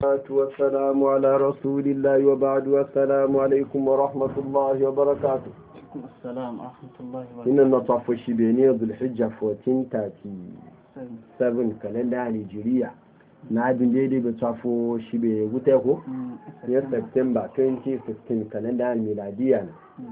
والسلام على رسول الله وبعد والسلام عليكم ورحمة الله وبركاته. السلام ورحمة الله وبركاته. إن النطاف الشبيني ذو الحجة 1437 كالندا نيجيريا نادين ديدي بتعفو شبيه وتاكو يا سبتمبر 2015 كالندا الميلادية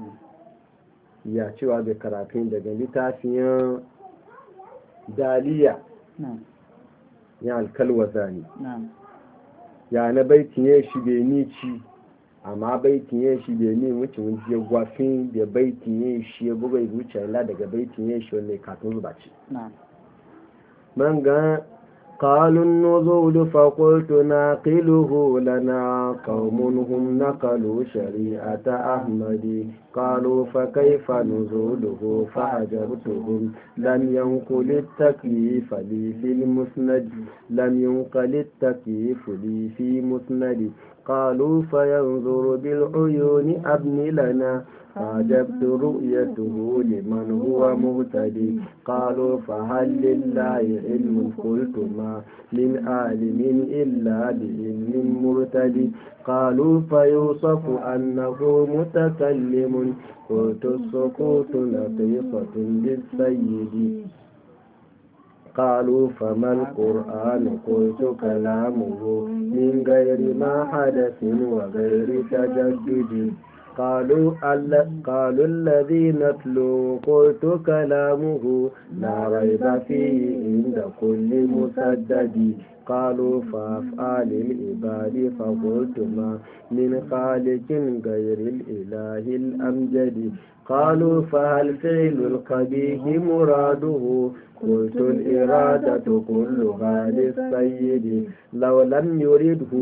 ya cewa da karatun daga littafin daliya ya alkalwa zani ya na baitin ya shi bai ni ci amma baitin ya shi bai ni wuce wuce gwafin da baitin ya shi ya bugai wuce la daga baitin ya shi wanda katun zuba ce man ga قالوا النزول فقلت ناقله لنا قوم هم نقلوا شريعة أحمد قالوا فكيف نزوله فأجبتهم لم ينقل التكييف لي في المسند لم ينقل التكييف لي في مسند قالوا فينظر بالعيون أبني لنا فعجبت رؤيته لمن هو مهتدي قالوا فهل لله علم قلت ما من عالم إلا بعلم مرتدي قالوا فيوصف أنه متكلم قلت السكوت لطيفة للسيد قالوا فما القرآن قلت كلامه من غير ما حدث وغير تجدد قالوا الذي نتلو قلت كلامه لا ريب فيه عند كل مسدد قالوا فأفعال العباد فقلت ما من خالق غير الإله الأمجد قالوا فهل فعل القبيح مراده قلت الإرادة كلها للسيد لو لم يرده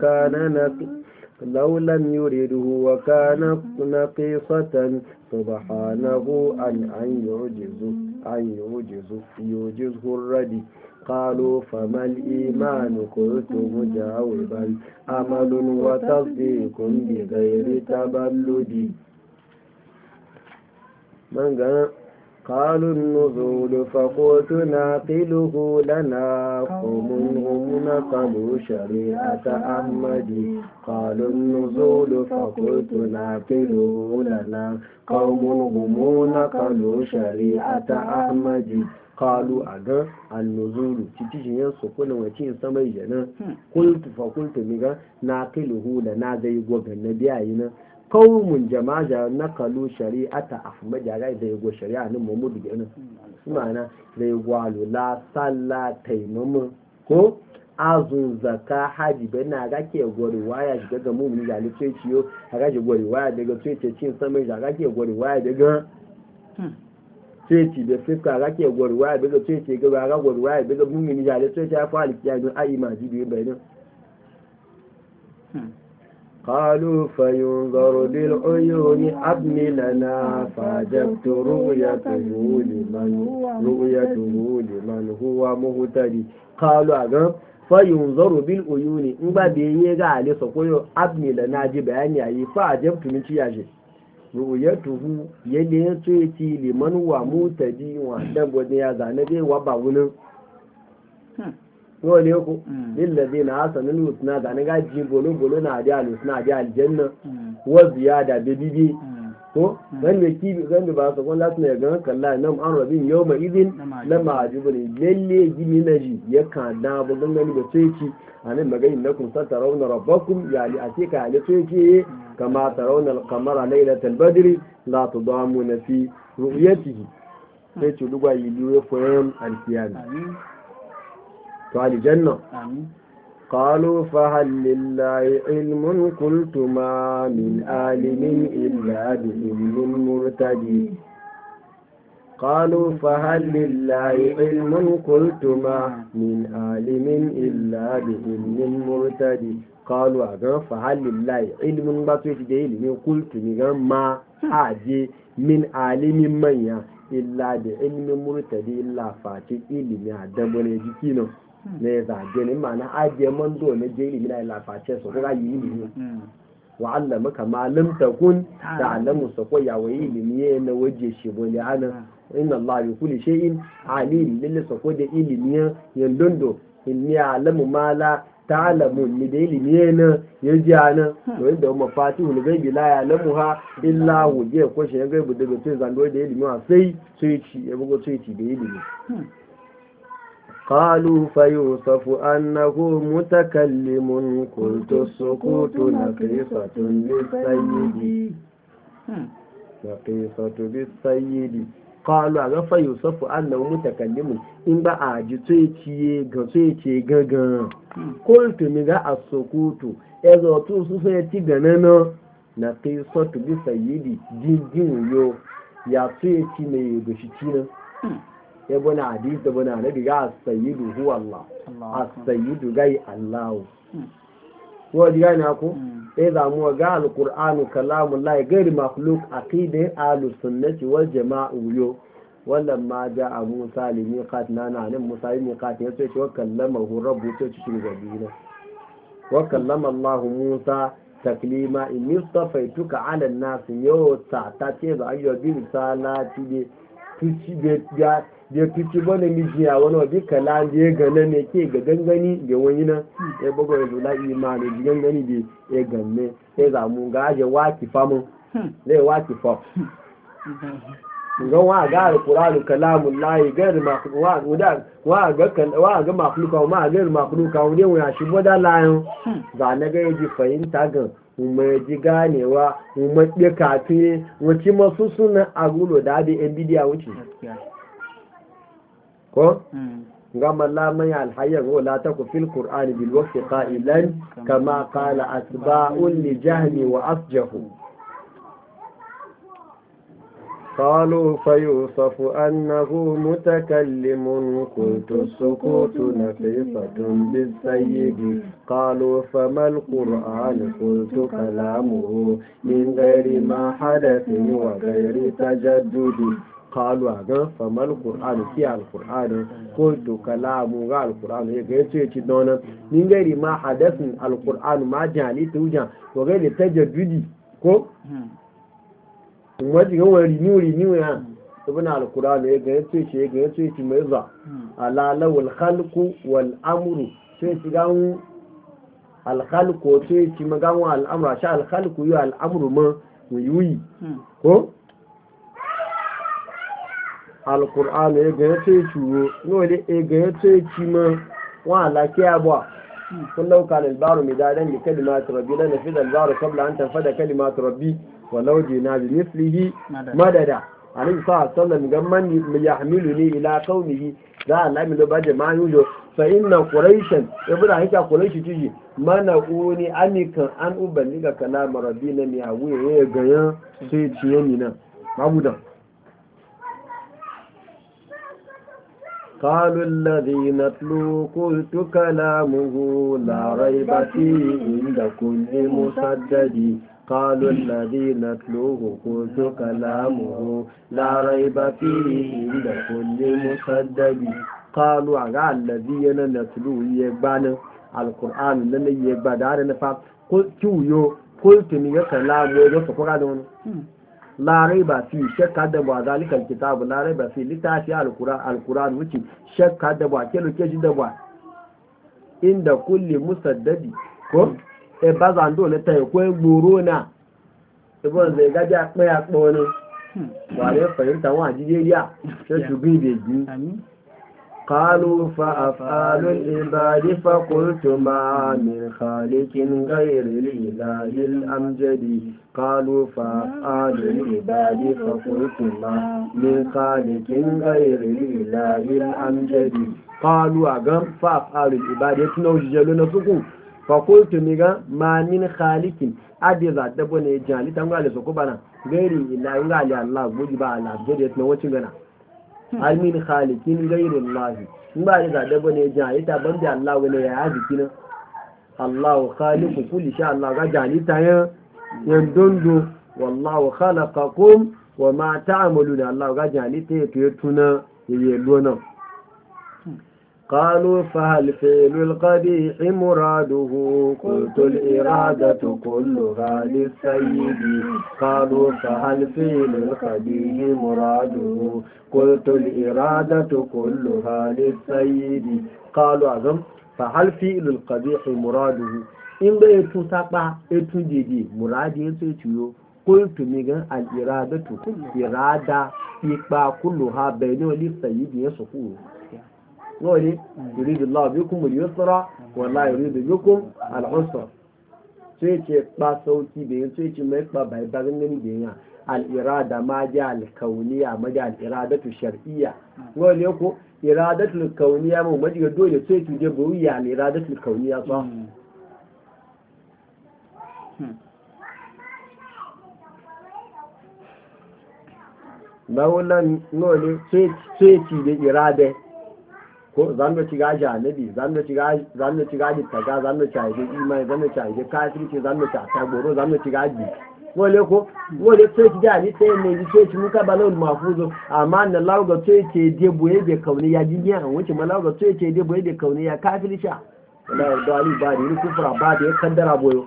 وكان نقيصة سبحانه أن يعجزه الردي قالوا فما الإيمان قلت مجاوبا أمل وتصديق بغير تبلد من قالوا النزول فقلت ناقله لنا قوم هم نقلوا شريعة أحمد قالوا النزول فقلت ناقله لنا قوم هم نقلوا شريعة أحمد قالوا أنا النزول تتجي سكون وتين سمي جنا فقلت ميغا ناقله لنا زي غوغ النبي عينا kawumin jama'a na kalu shari'ata ahmad ya gai da yago shari'a nan muhammadu ga nan ma'ana da yago alula sallah taimama ko azun zaka haji bai na ga ke gori waya shiga ga mu'mini da literacy yo ga ke gori waya daga tsaye cin samai da ga ke gori waya daga tsaye da fika ga ke gori waya daga tsaye ga ga gori waya daga mu'mini da literacy ya fa alkiya ayi ma jibi bayanin قالوا فينظر بالعيون أبن لنا فعجبت رؤيته لمن هو مهتدي قالوا أغا فينظر بالعيون إن بابي عليه سقوي أبن لنا جباني أي فعجبت من شيء رؤيته يلي تيتي لمن هو مهتدي وعندما بدي يزعنى وبعونه wani ku lillazi na hasanin husna ga na gaji bolo na ajiyar husna ajiyar aljanna wa ziyada da bibi ko zan da kibi zan da ba su kun lasu ne ga kalla nan an rabin yau mai izin na ma'ajibu ne lalle gini na ji ya kada bu gangani da tsoyeci a nan magayin na kun san tarawunar rabbakum ya li a ce ka ya tsoyeci kama tarawunar kamara lailatul badri la tudamu na fi ru'yatihi sai ci dugwa yi biyu ya foyan alkiyami قال جنة قالوا فهل لله علم قلت ما من عالم إلا بعلم مرتدي قالوا فهل لله علم قلت ما من عالم إلا بعلم مرتدي قالوا أغا فهل لله علم بطيف جيل قلت ما حاجي من عالم من إلا بعلم مرتدي إلا فاتي إلي عدبني جكينو ne zage ne ma'ana ajiye mando na je ilimi na laface su kuma yi ilimi wa Allah maka malam takun da alamu sa ko ya wayi ilimi na waje shi bole ana inna Allah bi kulli shay'in alim lillahi sa ko da ilimi yan dondo inni alamu ma la ta'lamun ni da ilimi ne ya ji ana wanda mafatihul ghaibi la ya'lamuha illa hu je ko shi gaibu daga sai zando da ilimi sai sai ci ya bugo sai ci da ilimi قالوا فيوصف أنه متكلم قلت السكوت نقيصة بالسيد نقيصة بالسيد قالوا أغا فيوصف أنه متكلم إن بقى جتويتي غغا قلت مغا السكوت إذا توسوسيتي غنانا نقيصة بالسيد جنجين يو يا تويتي ميغشتينا ya na hadis da bana nabi ga as-sayyidu huwa Allah as-sayyidu gai Allah ko diga na ko sai da mu ga al-Qur'anu kalamullah gairi makhluq aqida ahlus sunnati wal jama'u yo wallan ma ja'a Musa limiqatina nan Musa limiqat ya ce wa kallamahu rabbu ta cikin gabina wa kallama Allah Musa taklima in istafaituka 'ala an-nas yawta ta ce da ayyubi risalati de tuci da tuci bane mijiya wani wabi kala da ya gane ne ke ga gangani da wani nan ya buga ya zula imani da gangani da ya ganne ya zamu ga aje waki famun zai waki fam ga wa ga alqur'anu kalamun lahi gairi wa ga makhluka ma gairi makhluka wani ya shi boda layon ga na ga yaji fahimta ga umar ji ganewa umar ɗe kafin wace masu suna agulo da abin yan bidiya wuce ko? gama lamai alhayyar wala ta ku fil ƙur'ani bil wafi ƙa'ilan kama ƙala asba'un li jahmi wa asjahu قالوا فيوصف أنه متكلم قلت السكوت نفيسة بالسيد قالوا فما القرآن قلت كلامه من غير ما حدث وغير تجدد قالوا فما القرآن في القرآن قلت كلامه القرآن يجي دونا من غير ما حدث القرآن ما جعلي توجع وغير تجدد ko wajen yawon riniyu ya ibn al-qur'an ya ga yace ce mai za alala wal khalqu wal amru sai ci gan al-khalqu sai ci magan wa al-amru sha al-khalqu yu al-amru ma yuyi ko al-qur'an ya ga yace ciwo no le ga yace ci ma wa lakiya ba kullu kana al-baru midadan li kalimati rabbi la nafida al-baru qabla an tanfada kalimatu rabbi ولو جينا بمثله مددا عليه الصلاة والسلام قال من يحملني إلى قومه ذا الله من لبا جماعة يوجو فإن قريشا يبدأ هيك قريش تيجي ما نقولي أنك أن أبلغ كلام ربنا ميعوي ويغيان سيتينينا معبودا قالوا الذي نتلو قلت كلامه لا ريب فيه عند كل مسدد قالوا الذي نتلوه قلت كلامه لا ريب فيه عند كل مسدد قالوا على الذي نتلوه يقبان القرآن لن يقبان دارنا قلت من كلامه يقبان دون لا ريب فيه شك دبوا ذلك الكتاب لا ريب فيه لتعشي القرآن وشي شك دبوا كيلو كيجي دبوا عند كل مسدد e ba zando na tayi ko gboro na ibon zai gaji a tsaya tsono ba ne fahimta wa jijeriya sai shugun beji qalu fa af'alul ibadi fa qultu ma min khaliqin ghayri lillahi al-amjadi qalu fa af'alul ibadi fa qultu ma min khaliqin ghayri lillahi al-amjadi qalu agam fa af'alul ibadi tuno jelo na suku fakultu miga ma min khalikin adiza dabo ne jali tangale so kubana gairi ila ngali Allah guji ba Allah gode tun wacin gana al min khalikin gairi Allah ba da dabo ne jali ta banda Allah wala ya aziki na Allah khaliqu kulli sha Allah ga jali ta yan dondo wallahu khalaqakum wa ma ta'maluna Allah ga jali ta tuna yayi lona قالوا فهل فعل القبيح مراده قلت الإرادة كلها للسيد قالوا فهل فعل القبيح مراده قلت الإرادة كلها للسيد قالوا أعظم fa hal fi'lul qabih muraduhu in bai tun saba tun dede muradi yace ciyo qultu migan al iradatu irada ipa kulluha bayna li sayyidi yasfu wani yuridu Allah bikum al-yusra wa la yuridu bikum al-usra sai ce ba sauki da yin sai ce mai ba bai ba ganin da yin al-irada ma ja al-kauniya ma ja al-iradatu shar'iyya wani ko iradatul kauniya mu maji dole sai ki je buwiya al-iradatul kauniya ba bawulan nole sai ki da irada ko zan ci gaji annabi zan ci gaji taga zan ci aje imani zan ci aje kafirci zan ci tagoro zan ci gaji wole ko wole sai ci gani sai ne sai ci muka balal mafuzo amma na lauga sai ce je boye be kauni ya jinya an wuce malauga sai ce je boye be kauni ya kafirci wallahi dali ba ni kufra ba da kaddara boyo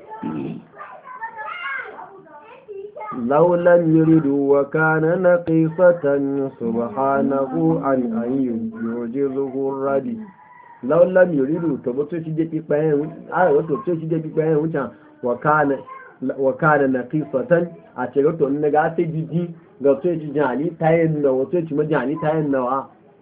لو لم يرد وكان نقيصة سبحانه عن أن يعجزه الردي لو لم يرد تبطل شدة بقيان وتبطل شدة بقيان وكان نقيصة أتغطى أنك أتجدي غطيت جاني تاين وطيت مجاني تاين نوا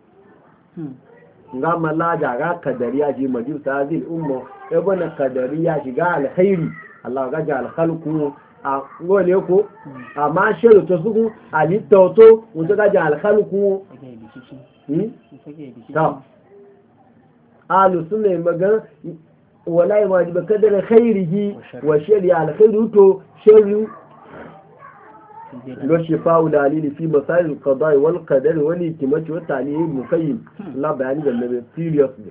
ngama laja ga kadariya ji majus hadhihi al-umma ibn kadariya shi ga alkhairi Allah ga ja al-khalqu a gole ko amma shehu to su ali toto wanda ga ja al-khalqu ta alu sunna magan wallahi wajiba kadar khairihi wa shari al-khairu to shari lo shifa'u dalili fi masail al-qada' wal qadar wal hikmati wa ta'lil ibn qayyim la bayani da nabi seriously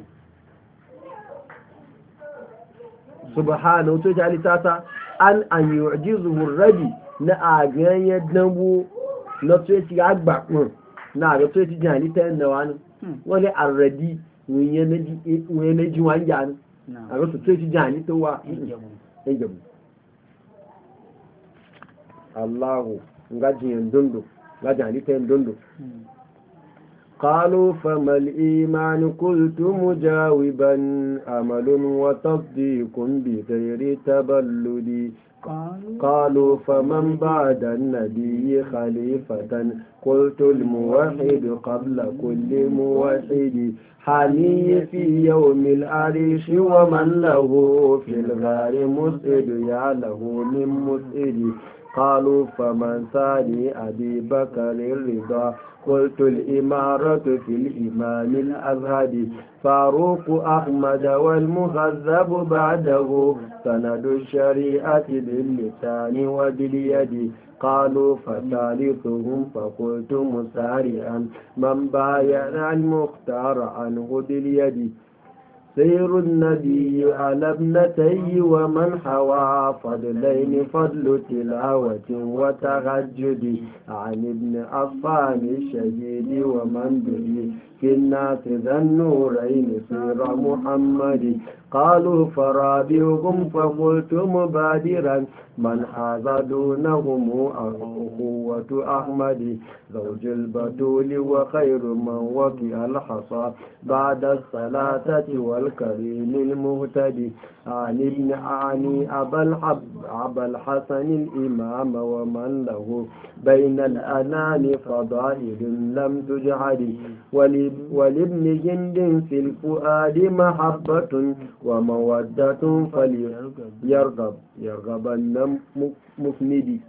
subhanahu wa ta'ala tata an yu'jizuhu ar-radi na agan yadnabu na to ci agba na ga to ci jani ta na wani wani ar-radi wuye na ji wanja ne a ga to ci jani to wa ejabu Allahu ngaji dundu ngaji ta dundu قالوا فما الإيمان قلت مجاوبا أمل وتصديق بغير تبلد قالوا فمن بعد النبي خليفة قلت الموحد قبل كل موحد حمي في يوم العريش ومن له في الغار مسعد يا له من مسعد قالوا فمن ثاني أبي بكر الرضا قلت الإمارة في الإمام الأزهد فاروق أحمد والمهذب بعده سند الشريعة باللسان وباليد قالوا فثالثهم فقلت مسارعا من بايع المختار عنه باليد سير النبي على ابنتي ومن حوى فضلين فضل تلاوة وتهجد عن ابن عفان الشهيد ومن به في الناس ذا النورين سير محمد قالوا فرابعهم فقلت مبادرا من حاز دونهم أخوة أحمد زوج البتول وخير من وقع الحصى بعد الصلاة والكريم المهتدي عن ابن عاني أبا الحسن الإمام ومن له بين الأنام فضائل لم تجعل ولابن جند في الفؤاد محبة ومودة فليرغبن مفندي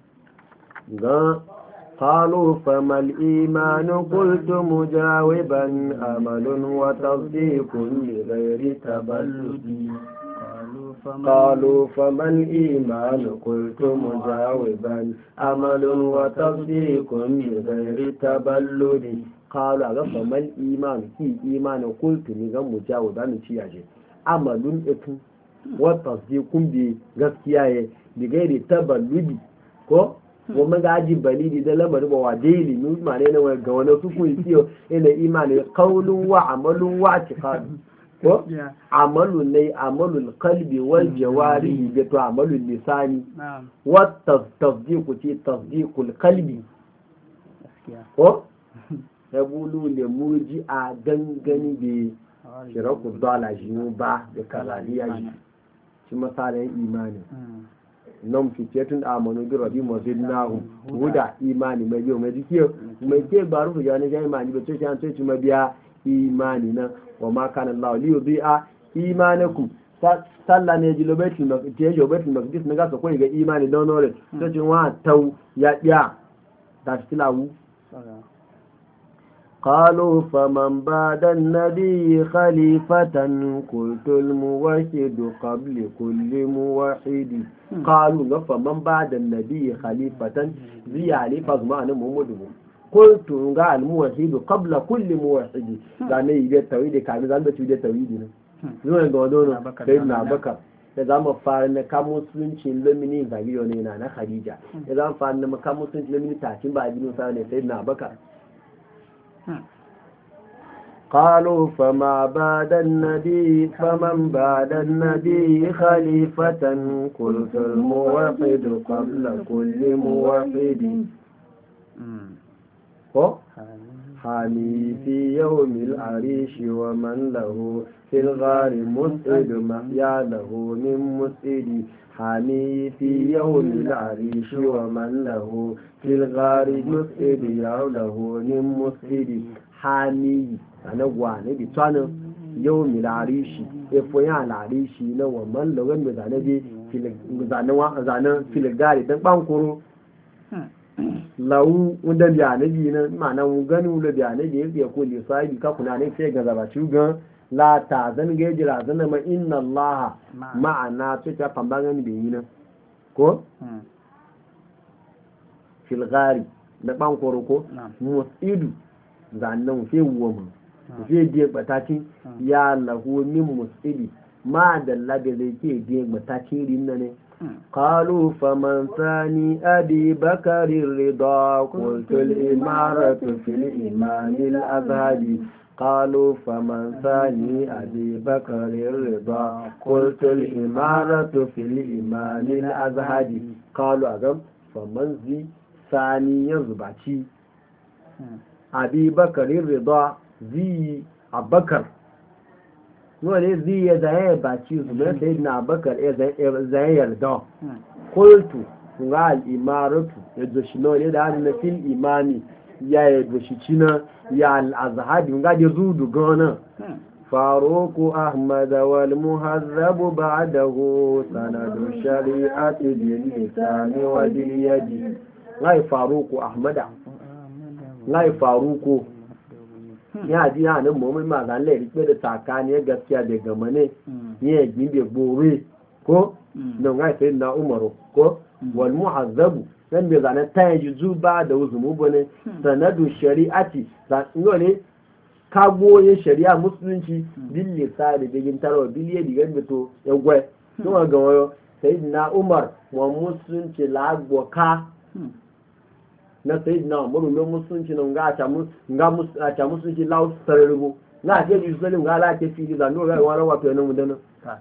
قالوا فما الإيمان قلت مجاوبا أمل وتصديق لغير تبلد قالوا فما الإيمان قلت مجاوبا أمل وتصديق لغير تبلد قالوا فما الإيمان في إيمان قلت نغم مجاوبا نتياجه أمل إكن وتصديق بغسكياي لغير تبلد ko wa gaji balidi da lamarin ba wa daily news ma ne na ga wani su ku yi ina imani qaulun wa amalun wa i'tiqad ko amalu ne amalul qalbi wal jawarihi da to amalul lisani wa tasdiqu ti tasdiqul qalbi ko ya bulu le muji a gangani be shiraku dala shi ba da karariya shi masalin imani nan fitetun amanu bi rabbi mazidnahu huda imani mai yau mai dikiyo mai ke baru ga ne ga imani ba to shi an to shi mabiya imani na wa ma kana Allah li yudhi'a imanakum sallah ne ji lobetin da ke jobetin da kis na ga ko ga imani don nore to shi wa tau ya dia da tilawu قالوا فمن بعد النبي خليفة قلت الموحد قبل كل موحد قالوا فمن بعد النبي خليفة زي عليفة معنى محمد قلت الموحد قبل كل موحد يعني يبي التوحيد كامل زان بتوحيد التوحيد zuwa ga wadonu sai na bakar da za mu fara na kamo musulunci lamini zagiro ne na Khadija da za mu fara na kamo musulunci lamini tashin ba abin sa ne sai na bakar قالوا فما بعد النبي فمن بعد النبي خليفة قلت الموحد قبل كل موحد حامي في يوم العريش ومن له في الغار مسعد محيا له من مسعد حامي في يوم العريش ومن له في الغار مسعد له من مسعد حامي أنا وانا بيتوانا يوم العريش يفويا العريش ومن له مزانا دي في الغار تنبانكرو lawu wanda biya na biyu nan ma'ana gani wula biya na biyu ya kuli sahibi ka kuna ne sai ga zaba shugan la ta zan ga jira zan ma inna allaha ma'ana to ta fambangan biyu nan ko fil gari da ban koroko musidu zannan fi woma fi die batati ya lahu min musidi ma dalla da zai ke die batati rin nan ne قالوا فمن ثاني أبي بكر الرضا قلت الإمارة في الإمام الأزهري قالوا فمن ثاني أبي بكر الرضا قلت الإمارة في الإمام الأزهري قالوا أغم فمن ذي ثاني يزبعتي أبي بكر الرضا ذي أبكر wani zai ya zaye ba ci su mai sai na bakar ya zaye yarda kultu ga al'imaratu ya zoshi na wani da hannun fil imani ya yi zoshi cina ya al'azhadi ga da zudu gana faruku ahmad wal muhazzabu ba'dahu sanadu shari'ati bil lisani wa bil yadi ngai faruku ahmada ngai faruku ya ji ya nan mu ma zan lai rike da tsakani gaskiya da gamane ne gimbe bore ko don ga sai na umaru ko wal muhazzabu dan be zan ta yi zuba da uzumu bane sanadu shari'ati san ne ka goye shari'a musulunci bille sare da gin taro bille diga beto yagwe to ga wayo sayyidina umar wa musulunci lagbo ka na sayyidina umaru lo musulunci no nga ta musulunci lawo sarrugo na ke ji salim ga la ke fili da no ga wala wa to no mudana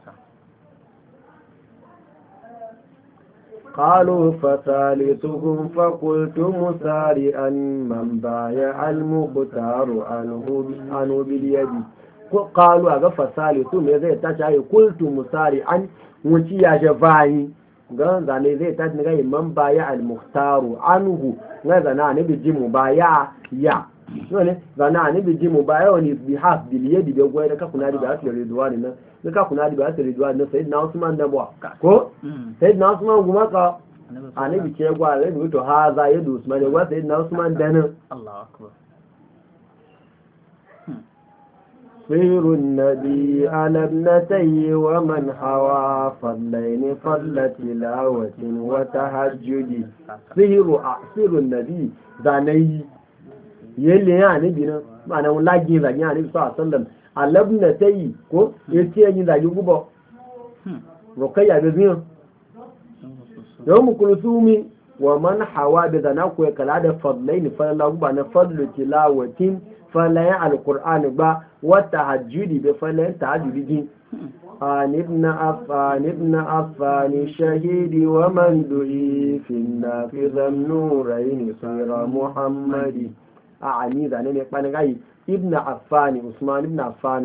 قالوا فثالثهم فقلت مسارعا من بايع المختار عنه باليد قالوا أغا فثالثهم يزي تشاي قلت مسارعا وشي يا جفاني gan zane zai tashi na gani man baya al-mukhtaru anhu na zana ne bi jimu baya ya ne zana ne bi jimu baya wani bi has bil yadi da goyi da ka kuna da asir ridwani nan da ka kuna da asir ridwani nan sayyidina Usman da ba ko sayyidina Usman kuma ka annabi ce gwa da to ha za ya du Usman da sayyidina Usman da nan Allahu akbar خير النبي على ابنتي ومن حوى فضلين فضل تلاوة وتهجد خير النبي ذاني يلي يعني بنا معنى ولاجي ذاني يعني صلى الله عليه وسلم على ابنتي كو يتيني ذاني غبا رقيا بزين يوم كلثوم ومن حوى بذنا كو يكلا فضلين فضل غبا فضل تلاوة falayen alkur'ani ba wata hajjudi bai falayen ta hajjudi ji an ibn affani shahidi wa man du'i finna fi zannuraini sira muhammadi a ani zane ne kwanin gayi ibn affani usman ibn affani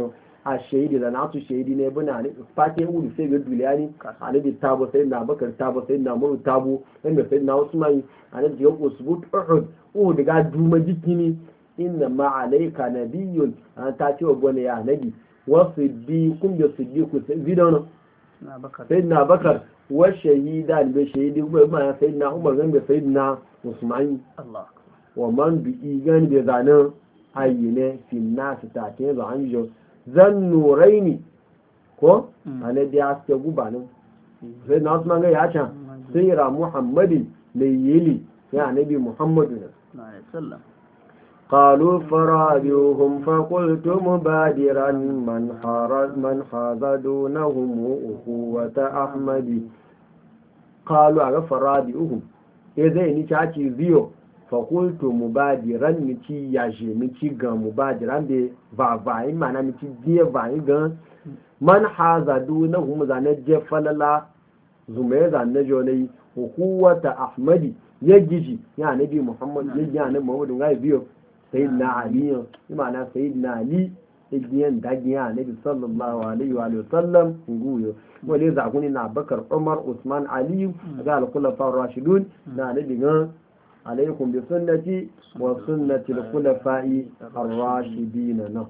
a shahidi da nasu shahidi ne buna ne fate udu sai ga duliyani anabi tabo sai na bakar tabo sai na muru tabo inda sai na usman anabi ya usbut uhud ga duma jikini inna ma alayka nabiyyun an ta ce wa bone ya nabi wa siddiqun bi siddiqu zidono sai na bakar wa shahida bi shahidi ko ma sai na umar gan bi sai na usman Allah wa man bi igan bi zanan ayyine fi nas ta ce ba an jo zan nuraini ko ana da ya ce gubanin sai na usman ga ya can sai ra muhammadin mai yili ya nabi muhammadu sallallahu قالوا فرابيهم فقلت مبادرا من حاز دونهم أخوة أحمد قالوا على فرابيهم إذا نتاكي زيو فقلت مبادرا متي ياجي متي غان مبادرا بفافاي معنى متي دي فاي غان من حاز دونهم زانجي فللا زميزا نجوني أخوة أحمد يجي يا نبي محمد يجي يا نبي محمد غاي بيو sayyidina ali imana sayyidina ali igiyan dagiya nabi sallallahu alaihi wa sallam nguyo wale zakuni na bakar umar usman ali ga al-khulafa ar-rashidun na nabi ga alaikum bi sunnati wa sunnati al-khulafa'i ar-rashidin na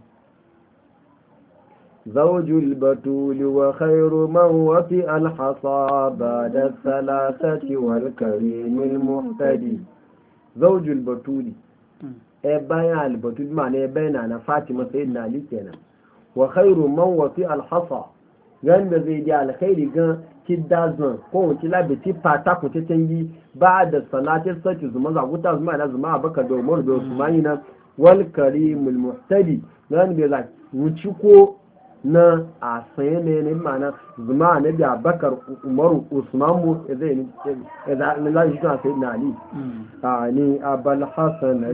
زوج البتول وخير من وطئ الحصى بعد الثلاثة والكريم المهتدي زوج البتول bayan albatul ma ne bayana na Fatima sayyidina Ali kenan wa khairu man wati alhasa ganda zai ji alkhairi gan kidazan ko ki labiti fata ku ta tangi ba da salatin sati zuma za ku ta zuma na zuma Abubakar da Umar da Usman na wal karimul muhtadi gan be za wuci ko na a saye ne mana zuma na da Abubakar Umar Usman mu zai ne idan Allah shi ta sayyidina Ali ani abul hasan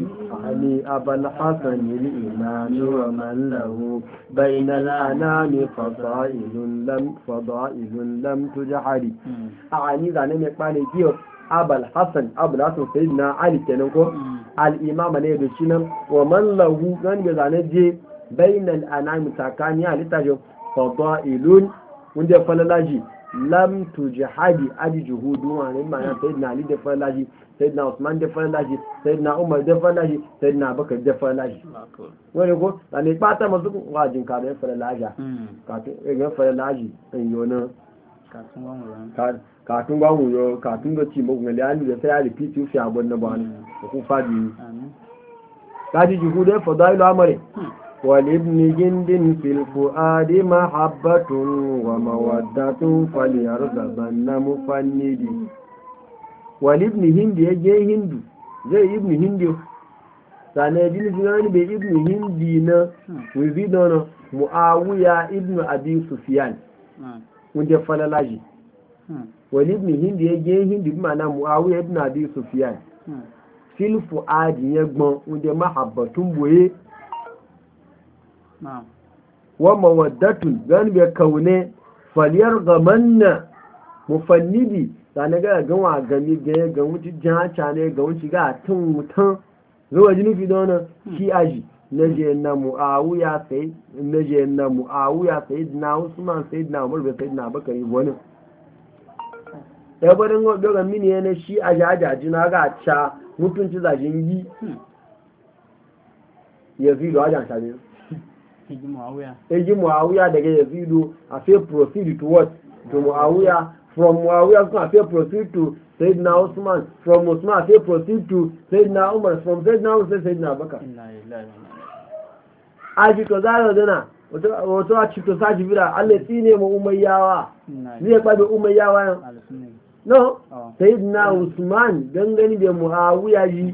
al-imam wa man lahu bayna al-anami fadailun lam tujhari ani zane ne bane kiyo abul hasan sayyidina Ali kenan ko al-imam ne da shi nan wa man lahu gan ga zane je bainal anami takani alitajo fadailun wanda falalaji lam tujhadi aji juhudu wani ma'ana sayyidina Ali da falalaji sayyidina Usman da falalaji sayyidina Umar da falalaji sayyidina Abubakar da falalaji wani ko ne pata masu wajin ka da falalaji ka falalaji in yona katun gwamu yo katun ga ci mugun da ani da sai ya repeat you fi abun na ba ne ku fadi kaji juhudu fadailu amare ولابن جند في الفؤاد محبة ومودة فليرغبن مفندي ولابن هند يجي هند زي ابن هند سنة جن جنان بابن هند وزيدنا معاوية ابن أبي سفيان وانت فللاجي ولابن هند يجي هند بمعنى معاوية ابن أبي سفيان في الفؤاد يجمع وانت محبة بويه wa mawaddatun gan be kaune faliyar gamanna mufannidi sane ga ganwa gami ga wuci jaha ne ga wuci ga tun mutan zuwa jinufi don shi aji naje na muawiya sayyidina usman sayyidina umar be sayyidina bakari wani ya barin ga mini ne shi aji na ga cha mutunci zajin yi yazidu ajan sabe Eji Muawiya daga Yazidu a fe proceed to what? To Muawiya. From Muawiya a fe proceed to Sayyidina Usman. From Usman a fe proceed to Sayyidina Umar. From Sayyidina Umar to Sayyidina Bakar. Aji to zara dana. Wato a cito saji bira Allah tsine mu umayyawa. Zai kwabe umayyawa yan. No. Sayyidina Usman dangane da Muawiya ji.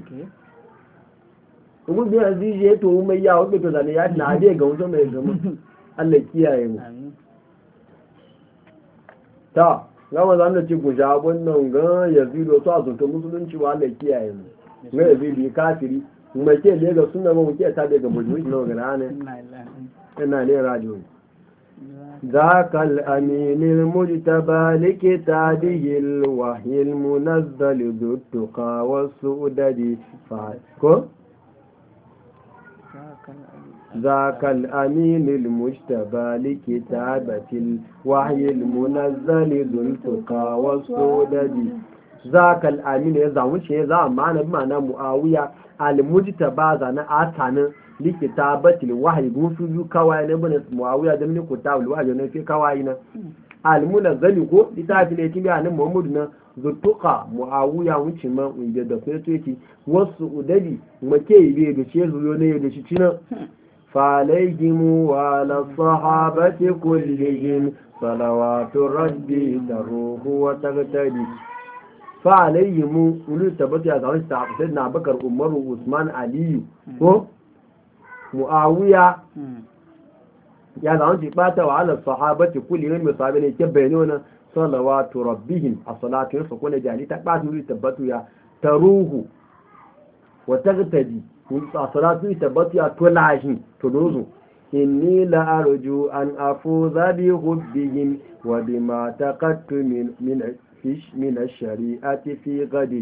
Kuma biya zije to mai yawo ke to zane ya na dai ga wato mai gama Allah kiyaye mu ta gama zan da ci guja wannan ga Yazidu to azunta musulunci wa Allah kiyaye mu ga Yazidu kafiri mai ke le ga sunna mu ke ta daga mujmi no ga ne ina ne radio ذاك الأمين المجتبى لكتابه الوحي المنزل ذو التقى والسؤدد فاكو ذاك الأمين المجتبى لكتابة الوحي المنزل ذو التقى والسودد ذاك الأمين يزعون شيء ذا معنى معاوية المجتبى ذا أتانا لكتابة الوحي قوسوا كواي نبنى معاوية دمني كتاب الوحي نفي كواينا المنزل ko littafin da tibi anan Muhammadu na zutuka muawiya wuce ma wanda da kuma yake wasu udali make ibe da ce zuyo ne da shi cinan fa alayhim wa la sahabati kullihim salawatu rabbi daruhu wa tagtadi fa alayhim ulu tabati ya zawon ta sayyidina Abubakar Umar Usman Ali ko muawiya ya zama ci bata wa ala sahabati kulli min misabi ne ke bayyana salawatu rabbihim as-salatu yasu kullu jali ta bata wuri tabbatu ya taruhu wa tagtadi as-salatu tabbatu ya tulahi to dozo inni la arju an afuza bi hubbihim wa bima taqattu min ash-shari'ati fi ghadi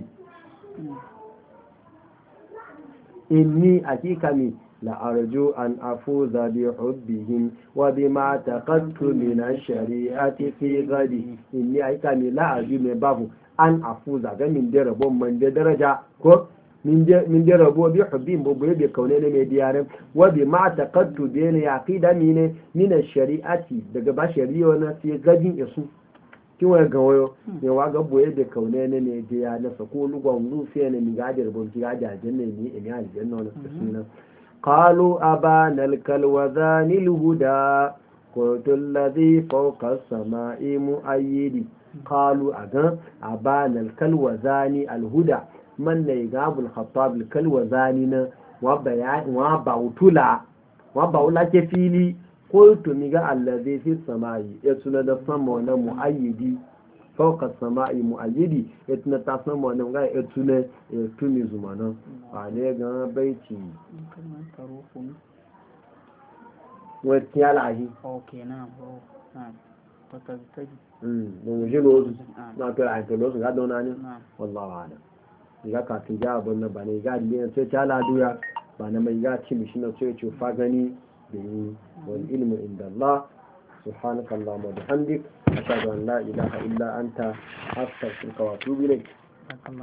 inni akikami لأرجو أن أفوز بحبهم وبما اعتقدت من الشريعة في غدي إني أيكاني لا أرجو من بابه أن أفوز من دربو من درجة من دربو بحبهم ببوي بكونين مديارهم وبما اعتقدت بين يعقيد من الشريعة دقبا شريعنا في غدي يسو kin waya ga wayo ne wa ga boye da kaune ne da ya nasa ko lugon rufe ne mi ga da rubun ki ga da janne ni in ya aljanna ne sunan قالوا أبانا الكلوذان الهدى قلت الذي فوق السماء مؤيد قالوا أبانا الكلوذان الهدى من يقاب الخطاب الكلوذان وبعولا كفيلي قلت ميقى الذي في السماء يتسند السماء مؤيدي فوق السماء مؤيدي يتنتصم ونغا يتسنى يتوني زمانا عليه بيتي وتيالاهي اوكي نعم نعم تتجي نجلوز ما تلعب تلوز غادونا ني والله اعلم iga ka tinja abun nan bane iga liyan sai ta laduya bana mai iga ci mishi na sai ce fa gani da wal ilmu inda Allah سبحانك اللهم وبحمدك أشهد أن لا إله إلا أنت أستغفرك وأتوب إليك